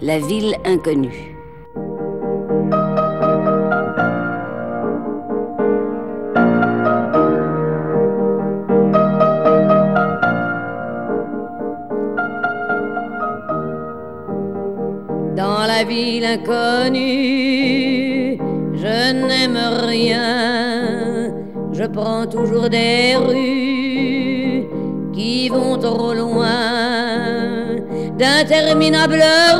La ville inconnue. Dans la ville inconnue, je n'aime rien. Je prends toujours des rues qui vont trop loin, d'interminables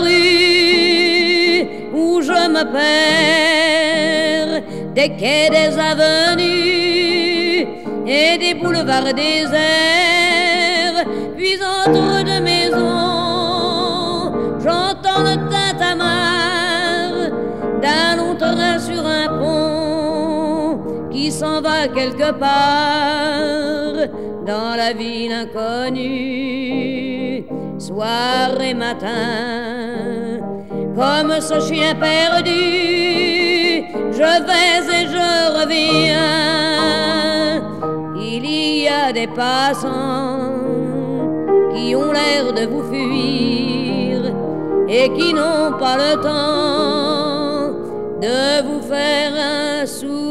rues où je me perds, des quais, des avenues et des boulevards déserts. Puis entre deux maisons, j'entends le tintamarre d'un long train sur un pont qui s'en va quelque part dans la ville inconnue. Soir et matin, comme ce chien perdu, je vais et je reviens. Il y a des passants qui ont l'air de vous fuir et qui n'ont pas le temps de vous faire un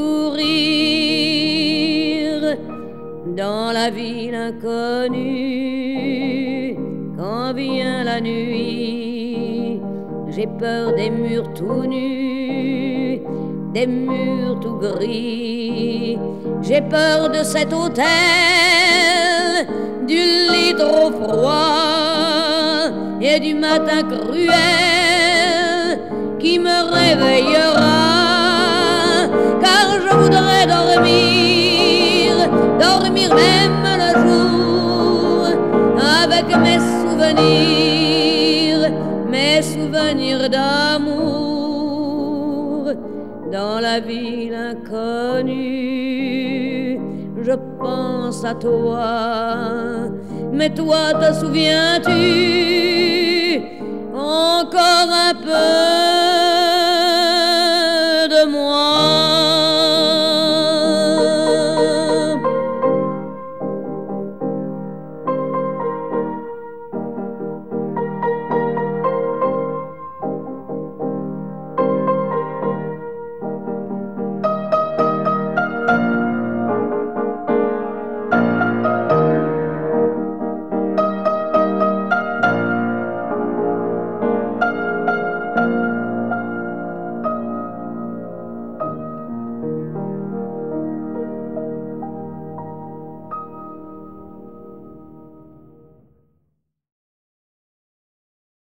sourire. Dans la ville inconnue, quand vient la nuit, j'ai peur des murs tout nus, des murs tout gris. J'ai peur de cet hôtel, du lit trop froid et du matin cruel qui me réveillera. Car je voudrais dormir, dormir même le jour, avec mes souvenirs d'amour. Dans la ville inconnue, je pense à toi, mais toi te souviens-tu encore un peu?